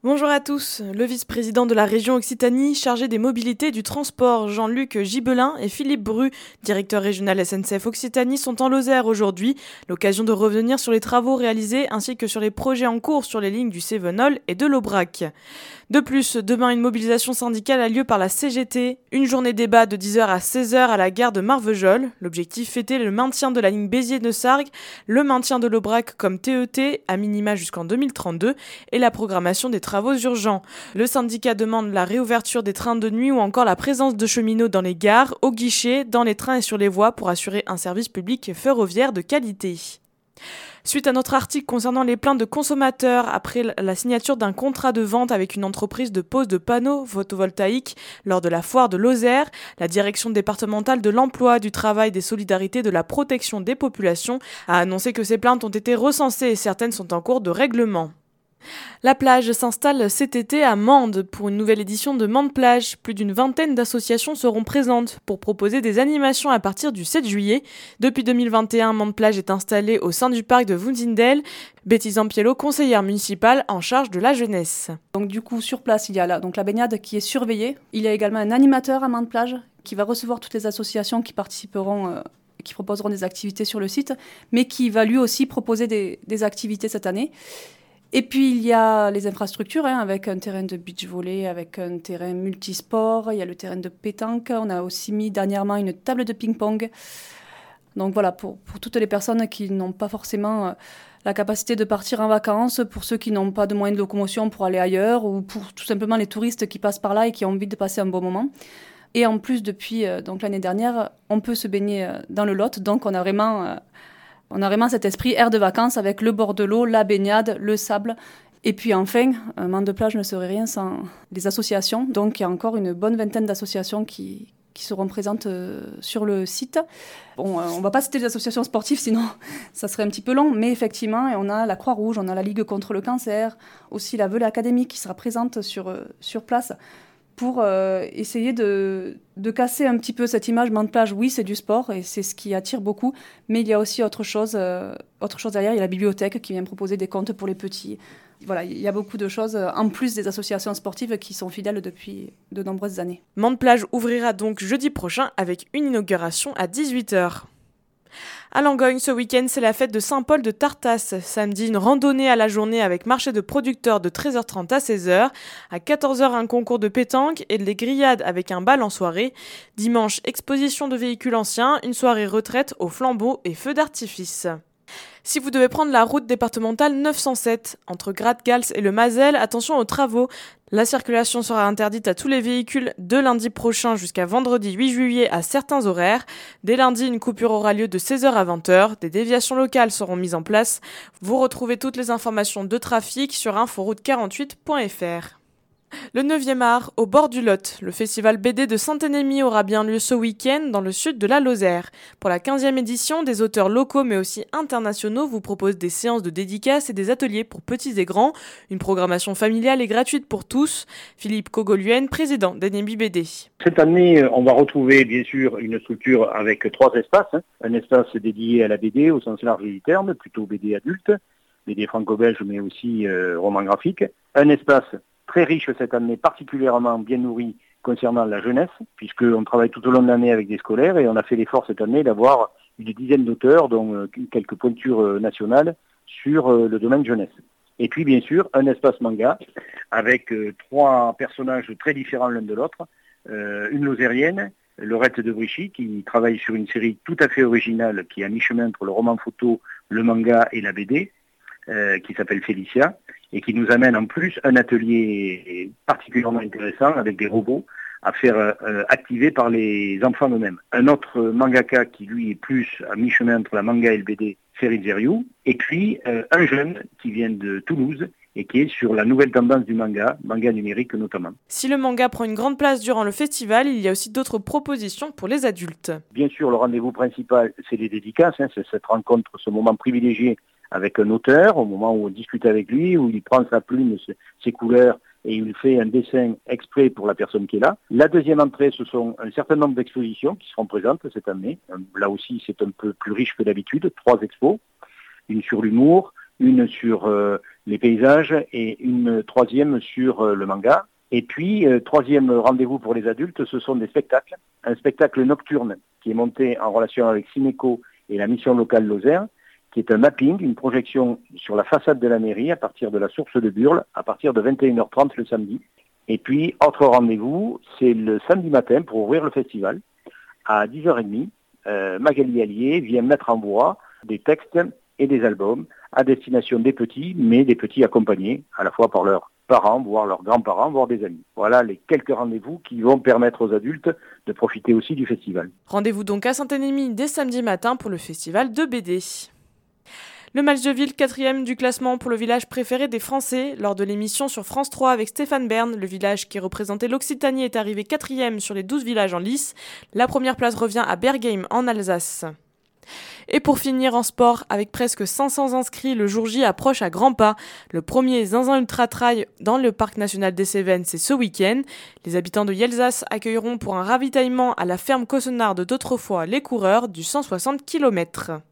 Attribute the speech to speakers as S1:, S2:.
S1: Bonjour à tous. Le vice-président de la région Occitanie chargé des mobilités et du transport, Jean-Luc Gibelin, et Philippe Bru, directeur régional SNCF Occitanie, sont en Lozère aujourd'hui. L'occasion de revenir sur les travaux réalisés ainsi que sur les projets en cours sur les lignes du Cévenol et de l'Aubrac. De plus, demain, une mobilisation syndicale a lieu par la CGT. Une journée débat de 10h à 16h à la gare de Marvejols. L'objectif, fêter le maintien de la ligne Béziers-Neussargues, le maintien de l'Aubrac comme TET, à minima jusqu'en 2032, et la programmation des travaux urgents. Le syndicat demande la réouverture des trains de nuit ou encore la présence de cheminots dans les gares, aux guichets, dans les trains et sur les voies pour assurer un service public ferroviaire de qualité. Suite à notre article concernant les plaintes de consommateurs après la signature d'un contrat de vente avec une entreprise de pose de panneaux photovoltaïques lors de la foire de Lozère, la direction départementale de l'emploi, du travail, des solidarités et de la protection des populations a annoncé que ces plaintes ont été recensées et certaines sont en cours de règlement. La plage s'installe cet été à Mende pour une nouvelle édition de Mende Plage. Plus d'une vingtaine d'associations seront présentes pour proposer des animations à partir du 7 juillet. Depuis 2021, Mende Plage est installée au sein du parc de Woensindel. Betty Zampiello, conseillère municipale en charge de la jeunesse.
S2: Donc du coup, sur place, il y a la baignade qui est surveillée. Il y a également un animateur à Mende Plage qui va recevoir toutes les associations qui participeront qui proposeront des activités sur le site, mais qui va lui aussi proposer des activités cette année. Et puis, il y a les infrastructures, avec un terrain de beach volley, avec un terrain multisport, il y a le terrain de pétanque. On a aussi mis dernièrement une table de ping-pong. Donc voilà, pour toutes les personnes qui n'ont pas forcément la capacité de partir en vacances, pour ceux qui n'ont pas de moyens de locomotion pour aller ailleurs, ou pour tout simplement les touristes qui passent par là et qui ont envie de passer un bon moment. Et en plus, depuis donc l'année dernière, on peut se baigner dans le Lot, donc on a vraiment cet esprit air de vacances avec le bord de l'eau, la baignade, le sable. Et puis enfin, un Mende Plage ne serait rien sans les associations. Donc il y a encore une bonne vingtaine d'associations qui seront présentes sur le site. Bon, on ne va pas citer les associations sportives, sinon ça serait un petit peu long. Mais effectivement, on a la Croix-Rouge, on a la Ligue contre le cancer, aussi la Velay Academy qui sera présente sur place pour essayer de casser un petit peu cette image Mende Plage. Oui, c'est du sport et c'est ce qui attire beaucoup, mais il y a aussi autre chose derrière. Il y a la bibliothèque qui vient proposer des contes pour les petits. Voilà, il y a beaucoup de choses, en plus des associations sportives qui sont fidèles depuis de nombreuses années.
S1: Mende Plage ouvrira donc jeudi prochain avec une inauguration à 18h. À Langogne, ce week-end, c'est la fête de Saint-Paul de Tartas. Samedi, une randonnée à la journée avec marché de producteurs de 13h30 à 16h. À 14h, un concours de pétanque et des grillades avec un bal en soirée. Dimanche, exposition de véhicules anciens, une soirée retraite aux flambeaux et feux d'artifice. Si vous devez prendre la route départementale 907 entre Gratte-Gals et le Mazel, attention aux travaux. La circulation sera interdite à tous les véhicules de lundi prochain jusqu'à vendredi 8 juillet à certains horaires. Dès lundi, une coupure aura lieu de 16h à 20h. Des déviations locales seront mises en place. Vous retrouvez toutes les informations de trafic sur inforoute48.fr. Le 9e art, au bord du Lot. Le festival BD de Saint-Énémy aura bien lieu ce week-end dans le sud de la Lozère. Pour la 15e édition, des auteurs locaux mais aussi internationaux vous proposent des séances de dédicaces et des ateliers pour petits et grands. Une programmation familiale et gratuite pour tous. Philippe Cogoluen, président d'Énémy BD.
S3: Cette année, on va retrouver bien sûr une structure avec 3 espaces. Un espace dédié à la BD au sens large du terme, plutôt BD adulte, BD franco-belge mais aussi roman graphique. Un espace très riche cette année, particulièrement bien nourri concernant la jeunesse, puisqu'on travaille tout au long de l'année avec des scolaires et on a fait l'effort cette année d'avoir une dizaine d'auteurs, dont quelques pointures nationales, sur le domaine jeunesse. Et puis bien sûr, un espace manga avec 3 personnages très différents l'un de l'autre. Une lozérienne, Laurette de Brichy, qui travaille sur une série tout à fait originale qui est à mi-chemin entre le roman photo, le manga et la BD, qui s'appelle Félicia, et qui nous amène en plus un atelier particulièrement intéressant avec des robots à faire activer par les enfants eux-mêmes. Un autre mangaka qui lui est plus à mi-chemin entre la manga et le BD, Ferid Zeriou, et puis un jeune qui vient de Toulouse et qui est sur la nouvelle tendance du manga numérique notamment.
S1: Si le manga prend une grande place durant le festival, il y a aussi d'autres propositions pour les adultes.
S3: Bien sûr, le rendez-vous principal, c'est les dédicaces, c'est cette rencontre, ce moment privilégié avec un auteur, au moment où on discute avec lui, où il prend sa plume, ses couleurs, et il fait un dessin exprès pour la personne qui est là. La deuxième entrée, ce sont un certain nombre d'expositions qui seront présentes cette année. Là aussi, c'est un peu plus riche que d'habitude, 3 expos. Une sur l'humour, une sur les paysages et une troisième sur le manga. Et puis, troisième rendez-vous pour les adultes, ce sont des spectacles. Un spectacle nocturne qui est monté en relation avec Cineco et la mission locale Lozère, qui est un mapping, une projection sur la façade de la mairie à partir de la source de Burle, à partir de 21h30 le samedi. Et puis, autre rendez-vous, c'est le samedi matin pour ouvrir le festival. À 10h30, Magali Allier vient mettre en voix des textes et des albums à destination des petits, mais des petits accompagnés à la fois par leurs parents, voire leurs grands-parents, voire des amis. Voilà les quelques rendez-vous qui vont permettre aux adultes de profiter aussi du festival.
S1: Rendez-vous donc à Saint-Énémy dès samedi matin pour le festival de BD. Le match de ville, 4e du classement pour le village préféré des Français. Lors de l'émission sur France 3 avec Stéphane Bern, le village qui représentait l'Occitanie est arrivé 4e sur les 12 villages en lice. La première place revient à Bergheim en Alsace. Et pour finir en sport, avec presque 500 inscrits, le jour J approche à grands pas. Le premier Zinzin Ultra Trail dans le parc national des Cévennes, c'est ce week-end. Les habitants de Yelzas accueilleront pour un ravitaillement à la ferme Cossonarde d'autrefois les coureurs du 160 km.